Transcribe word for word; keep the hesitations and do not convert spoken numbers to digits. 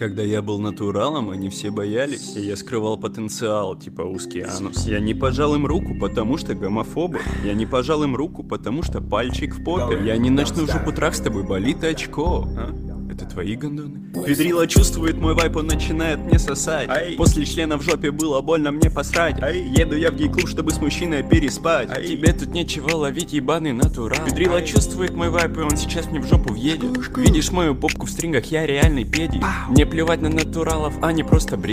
Когда я был натуралом, они все боялись, и я скрывал потенциал, типа узкий анус. Я не пожал им руку, потому что гомофобы. Я не пожал им руку, потому что пальчик в попе. Я не начну жопу трах с тобой, болит очко. А? Это твои гондоны? Педрила чувствует мой вайп, он начинает мне сосать. Ай. После члена в жопе было больно мне посрать. Ай. Еду я в гей-клуб, чтобы с мужчиной переспать. Ай. Тебе тут нечего ловить, ебаный натурал. Педрила Ай. чувствует мой вайп, и он сейчас мне в жопу въедет. Видишь мою попку в стрингах, я реальный педи. Мне плевать на натуралов, они просто бред.